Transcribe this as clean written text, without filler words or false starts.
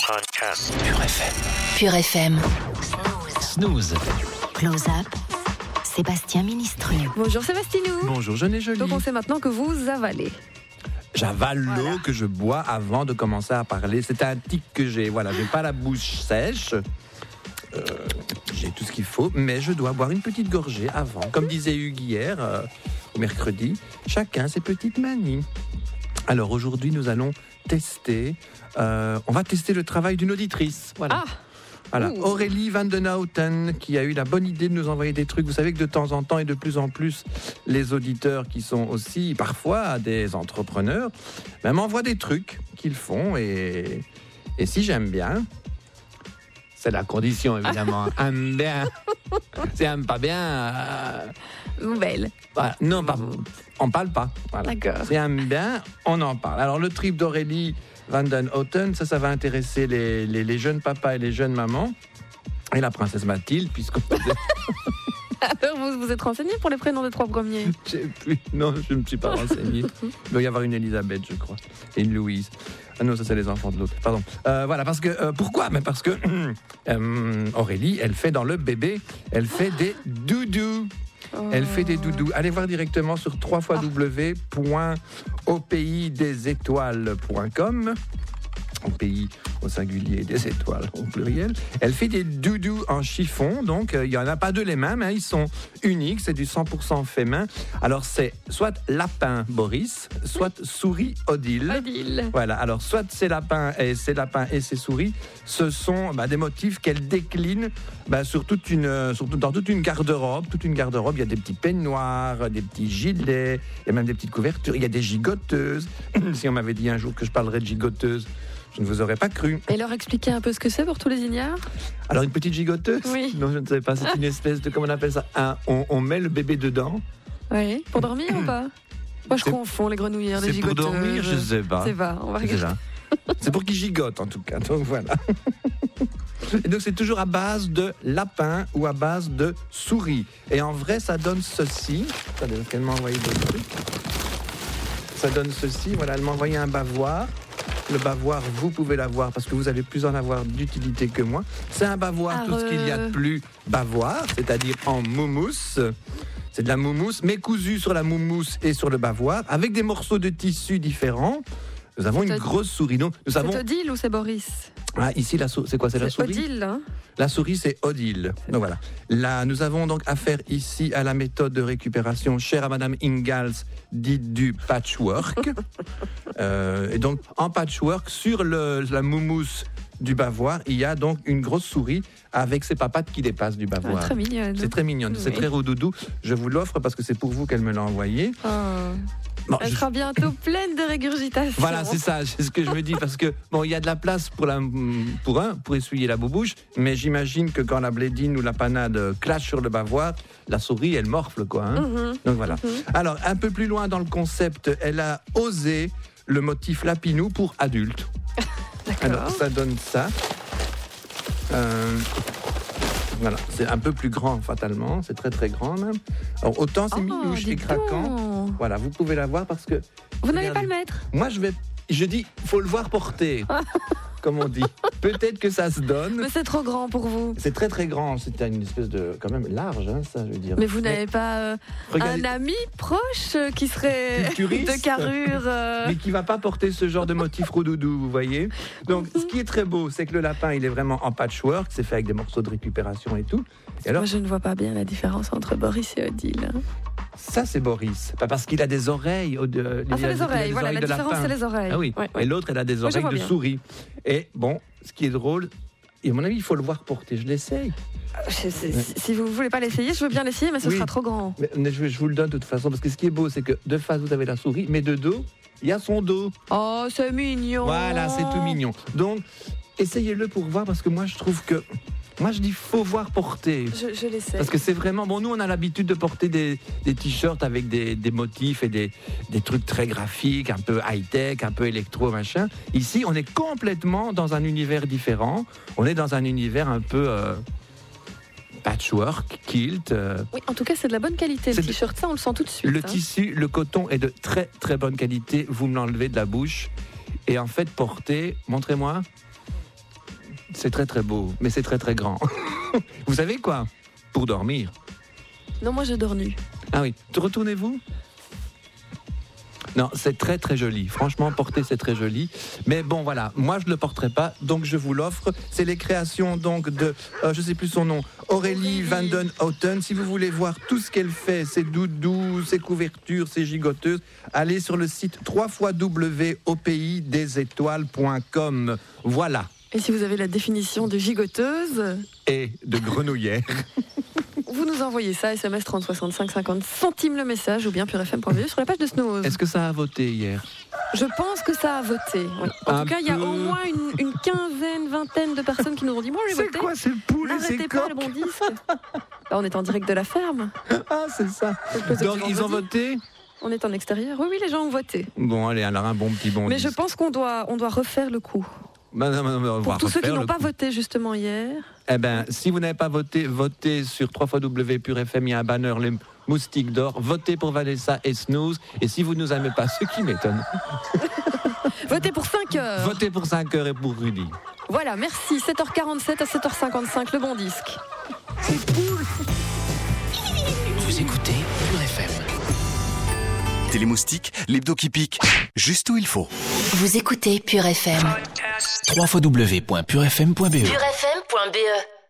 Podcast. Pure FM. Snooze. Close-up. Sébastien Ministru. Bonjour Sébastinou. Bonjour, jeune et jolie. Donc on sait maintenant que vous avalez. J'avale l'eau que je bois avant de commencer à parler. C'est un tic que j'ai. Voilà, j'ai pas la bouche sèche. J'ai tout ce qu'il faut, mais je dois boire une petite gorgée avant. Comme disait Hugues hier, au mercredi, chacun ses petites manies. Alors aujourd'hui, nous allons tester. On va tester le travail d'une auditrice. Voilà. Voilà. Aurélie Van den Houten qui a eu la bonne idée de nous envoyer des trucs. Vous savez que de temps en temps et de plus en plus, les auditeurs qui sont aussi parfois des entrepreneurs, m'envoient des trucs qu'ils font et si j'aime bien, c'est la condition évidemment. Aime bien, si aime pas bien, Nouvelle. voilà. Non, on parle pas. Voilà. D'accord. Si aime bien, on en parle. Alors le trip d'Aurélie Van den Houten, ça va intéresser les jeunes papas et les jeunes mamans. Et la princesse Mathilde, puisqu'on... Alors vous vous êtes renseigné pour les prénoms des 3 premiers? Non, je ne me suis pas renseigné. Il doit y avoir une Elisabeth, je crois, et une Louise. Ah non, ça c'est les enfants de l'autre. Pardon. Voilà, parce que... pourquoi? Mais parce que Aurélie, elle fait dans le bébé, elle fait des doudous. Elle fait des doudous. Allez voir directement sur www.aupaysdesétoiles.com. Au pays au singulier, des étoiles au pluriel. Elle fait des doudous en chiffon, donc il n'y en a pas deux les mêmes, ils sont uniques, c'est du 100% fait main. Alors c'est soit lapin Boris, soit souris Odile. Odile. Voilà, alors soit ces lapins et ces souris, ce sont des motifs qu'elle décline dans toute une garde-robe. Toute une garde-robe, il y a des petits peignoirs, des petits gilets, il y a même des petites couvertures, il y a des gigoteuses. Si on m'avait dit un jour que je parlerais de gigoteuses, je ne vous aurais pas cru. Et leur expliquer un peu ce que c'est pour tous les ignares? Alors, une petite gigoteuse? Oui. Non, je ne savais pas. C'est une espèce de... Comment on appelle ça? On met le bébé dedans. Oui. Pour dormir ou pas? Moi, je confonds les grenouillères, les C'est pour gigoteuses. dormir, je ne sais pas. C'est va, on va regarder. C'est pour qu'ils gigotent, en tout cas. Donc, voilà. Et donc, c'est toujours à base de lapin ou à base de souris. Et en vrai, ça donne ceci. Attendez, parce qu'elle m'a envoyé des trucs. Ça donne ceci. Voilà, elle m'a envoyé un bavoir. Le bavoir, vous pouvez l'avoir parce que vous allez plus en avoir d'utilité que moi. C'est un bavoir, tout ce qu'il y a de plus bavoir, c'est-à-dire en moumousse. C'est de la moumousse, mais cousue sur la moumousse et sur le bavoir, avec des morceaux de tissu différents. Nous avons une grosse souris. Donc, C'est Odile ou c'est Boris? Ici, c'est quoi? C'est la souris? Odile, hein? La souris, c'est Odile. Donc voilà. Là, nous avons donc affaire ici à la méthode de récupération chère à Madame Ingalls, dite du patchwork. Et donc, en patchwork, sur la moumousse du bavoir, il y a donc une grosse souris avec ses papates qui dépassent du bavoir. Très mignonne. C'est très mignon, c'est très rodoudou. Je vous l'offre parce que c'est pour vous qu'elle me l'a envoyé. Bon, elle sera bientôt pleine de régurgitation. Voilà, c'est ça, c'est ce que je me dis, parce que il y a de la place pour essuyer la boubouche, mais j'imagine que quand la blédine ou la panade clash sur le bavoir, la souris, elle morfle, quoi. Donc voilà. Alors, un peu plus loin dans le concept, elle a osé le motif lapinou pour adultes. Alors, ça donne ça. Voilà, c'est un peu plus grand fatalement, c'est très très grand même. Alors autant c'est minouche et craquant. Voilà, vous pouvez la voir parce que... Vous n'allez pas le mettre? Moi je dis, faut le voir porter, comme on dit. Peut-être que ça se donne. Mais c'est trop grand pour vous. C'est très très grand, c'est une espèce de... quand même large, ça je veux dire. Mais vous n'avez pas un ami proche qui serait de carrure mais qui va pas porter ce genre de motif rodoudou, vous voyez. Donc ce qui est très beau, c'est que le lapin, il est vraiment en patchwork, c'est fait avec des morceaux de récupération et tout. Et alors, moi je ne vois pas bien la différence entre Boris et Odile. Ça, c'est Boris. Pas parce qu'il a des oreilles. C'est les oreilles, voilà, la différence, c'est les oreilles. Ah oui, ouais. Et l'autre, elle a des oreilles de souris. Et bon, ce qui est drôle, et à mon avis, il faut le voir porter. Je l'essaye. Si vous ne voulez pas l'essayer, je veux bien l'essayer, mais ce sera trop grand. Mais je vous le donne de toute façon, parce que ce qui est beau, c'est que de face, vous avez la souris, mais de dos, il y a son dos. Oh, c'est mignon. Voilà, c'est tout mignon. Donc, essayez-le pour voir, parce que moi, je trouve que... Moi, je dis, faut voir porter. Je l'essaie. Parce que c'est vraiment... Bon, nous, on a l'habitude de porter des t-shirts avec des motifs et des trucs très graphiques, un peu high-tech, un peu électro, machin. Ici, on est complètement dans un univers différent. On est dans un univers un peu... patchwork, kilt. Oui, en tout cas, c'est de la bonne qualité. Le t-shirt, ça, on le sent tout de suite. Le tissu, le coton est de très, très bonne qualité. Vous me l'enlevez de la bouche. Et en fait, porter... Montrez-moi. C'est très très beau, mais c'est très très grand. Vous savez quoi? Pour dormir. Non, moi je dors nu. Ah oui, retournez-vous. Non, c'est très très joli. Franchement, porter, c'est très joli. Mais bon, voilà, moi je ne le porterai pas, donc je vous l'offre. C'est les créations donc de, je ne sais plus son nom, Aurélie Vanden Houten. Si vous voulez voir tout ce qu'elle fait, ses doudous, ses couvertures, ses gigoteuses, allez sur le site www.aupaysdesétoiles.com. Voilà. Et si vous avez la définition de gigoteuse et de grenouillère, vous nous envoyez ça, SMS 30 65 50 centimes le message ou bien purefm.be sur la page de Snooze. Est-ce que ça a voté hier? Je pense que ça a voté. Oui. En tout cas, il y a au moins une quinzaine, vingtaine de personnes qui nous ont dit moi j'ai voté. C'est quoi ces poules et ces N'arrêtez pas le bon disque. Là, on est en direct de la ferme. Ah, c'est ça. Donc ils ont voté? On est en extérieur. Oui, les gens ont voté. Bon, allez, alors un bon petit bon Mais disque. je pense qu'on doit refaire le coup. Pour tous ceux qui n'ont pas voté justement hier. Eh bien, si vous n'avez pas voté, votez sur www.purefm, il y a un banner, les moustiques d'or. Votez pour Vanessa et Snooze. Et si vous ne nous aimez pas, ce qui m'étonne. Votez pour 5 heures. Votez pour 5 heures et pour Rudy. Voilà, merci. 7h47 à 7h55, le bon disque. C'est cool. Vous écoutez Pure FM. Télémoustique, l'hebdo qui pique, juste où il faut. Vous écoutez Pure FM. www.purefm.be purefm.be